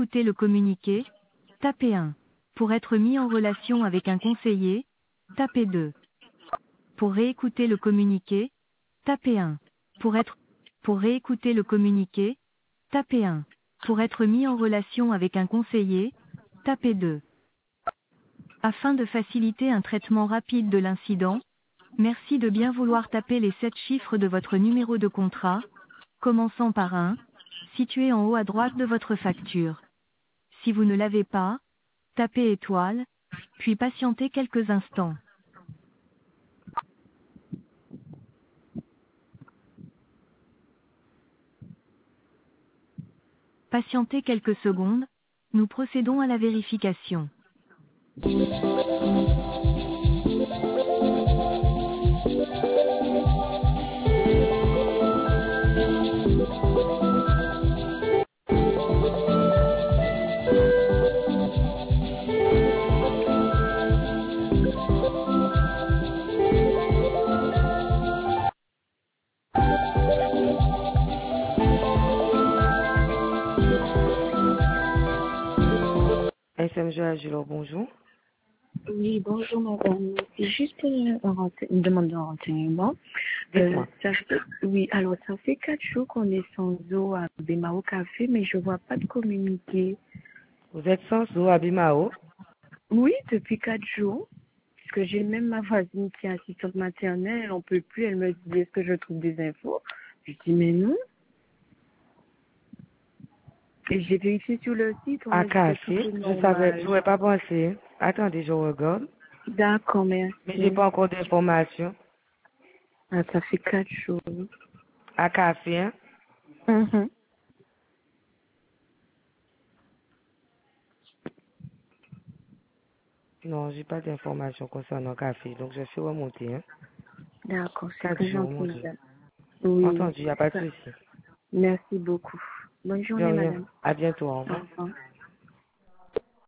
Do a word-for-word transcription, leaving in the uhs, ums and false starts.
réécouter le communiqué, tapez un. Pour être mis en relation avec un conseiller, tapez deux. Pour réécouter le communiqué, tapez un. Pour être, pour réécouter le communiqué, tapez un. Pour être mis en relation avec un conseiller, tapez deux. Afin de faciliter un traitement rapide de l'incident, merci de bien vouloir taper les sept chiffres de votre numéro de contrat, commençant par un, situé en haut à droite de votre facture. Si vous ne l'avez pas, tapez étoile, puis patientez quelques instants. Patientez quelques secondes, nous procédons à la vérification. S M G Agilo, bonjour. Oui, bonjour madame. C'est juste une, un rense- une demande de renseignement. Euh, ça fait, oui, alors ça fait quatre jours qu'on est sans eau à Bemao Café, mais je vois pas de communiqué. Vous êtes sans eau à Bimao? Oui, depuis quatre jours. Parce que j'ai même ma voisine qui est assistante maternelle, elle n'en peut plus, elle me dit est-ce que je trouve des infos? Je dis mais non. Et j'ai vérifié sur le site, on À m'a dit que tout café? est Je savais, je normal. n'aurais pas pensé. Attendez, je regarde. D'accord, Mais j'ai merci. pas encore d'informations. Ah, ça fait quatre jours. À café, hein? Mhm. Non, j'ai pas d'informations concernant café, donc je suis remonté, hein? D'accord, c'est Quatre très jours gentil remonté. madame. Oui. Entendu, il n'y a pas de Ça- souci. Merci beaucoup. Bonne De journée, rien. madame. À bientôt, au Au revoir. revoir.